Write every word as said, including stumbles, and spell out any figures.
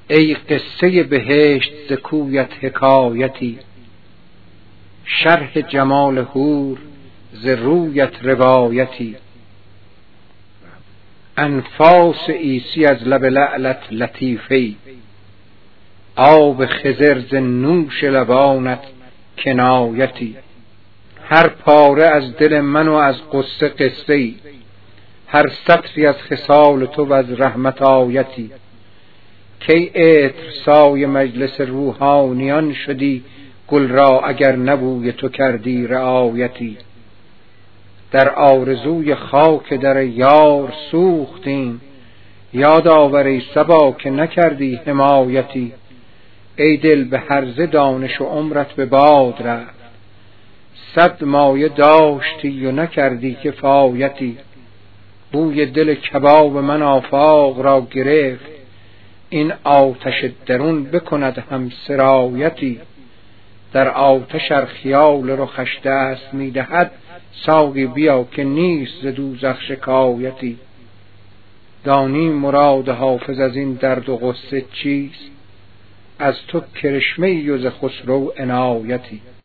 ای قصه بهشت ز کویت حکایتی، شرح جمال حور ز رویت روایتی. انفاس عیسی از لب لعلت لطیفه‌ای، آب خضر ز نوش لبانت کنایتی. هر پاره از دل من و از قصه قصه ای، هر سطری از خصال تو و از رحمت آیتی. کی عطر سای مجلس روحانیان شدی، گل را اگر نبوی تو کردی رعایتی. در آرزوی خاک در یار سوختیم، یاد آور ای صبا که نکردی حمایتی. ای دل به هرزه دانش و عمرت به باد رفت، صد مایه داشتی و نکردی کفایتی. بوی دل کباب من آفاق را گرفت، این آتش درون بکند هم سرایتی. در آتش ار خیال رخش دست می دهد، ساقی بیا که نیست ز دوزخ شکایتی. دانی مراد حافظ از این درد و غصه چیست، از تو کرشمه ای و ز خسرو عنایتی.